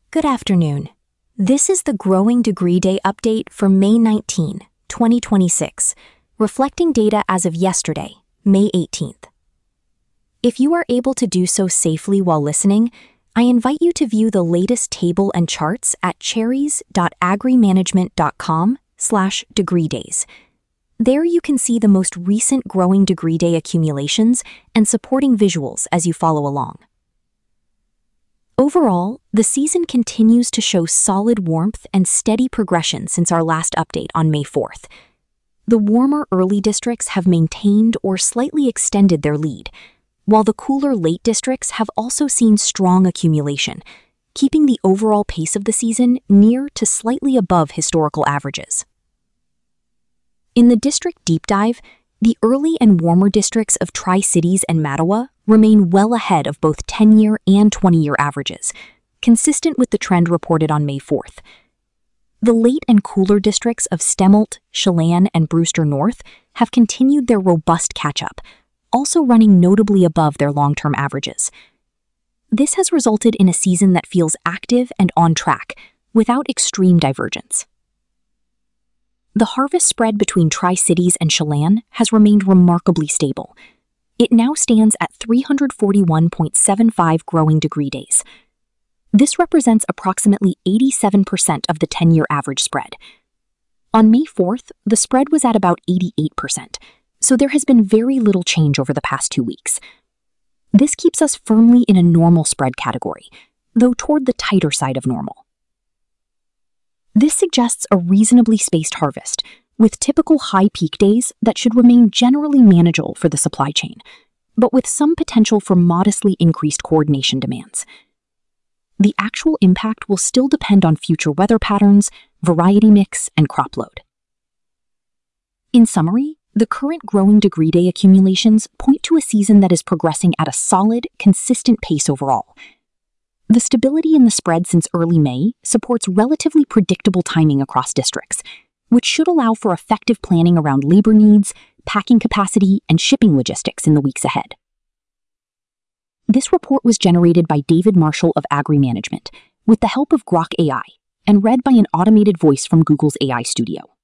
Good afternoon. This is the Growing Degree Day update for May 19, 2026, reflecting data as of yesterday, May 18th. If you are able to do so safely while listening, I invite you to view the latest table and charts at cherries.agrimanagement.com/degree-days. There you can see the most recent Growing Degree Day accumulations and supporting visuals as you follow along. Overall, the season continues to show solid warmth and steady progression since our last update on May 4th. The warmer early districts have maintained or slightly extended their lead, while the cooler late districts have also seen strong accumulation, keeping the overall pace of the season near to slightly above historical averages. In the district deep dive, the early and warmer districts of Tri-Cities and Mattawa remain well ahead of both 10-year and 20-year averages, consistent with the trend reported on May 4th. The late and cooler districts of Stemholt, Chelan, and Brewster North have continued their robust catch-up, also running notably above their long-term averages. This has resulted in a season that feels active and on track, without extreme divergence. The harvest spread between Tri-Cities and Chelan has remained remarkably stable. It now stands at 341.75 growing degree days. This represents approximately 87% of the 10-year average spread. On May 4th, the spread was at about 88%, so there has been very little change over the past 2 weeks. This keeps us firmly in a normal spread category, though toward the tighter side of normal. This suggests a reasonably spaced harvest, with typical high peak days that should remain generally manageable for the supply chain, but with some potential for modestly increased coordination demands. The actual impact will still depend on future weather patterns, variety mix, and crop load. In summary, the current growing degree day accumulations point to a season that is progressing at a solid, consistent pace overall. The stability in the spread since early May supports relatively predictable timing across districts, which should allow for effective planning around labor needs, packing capacity, and shipping logistics in the weeks ahead. This report was generated by David Marshall of AgriManagement with the help of Grok AI and read by an automated voice from Google's AI Studio.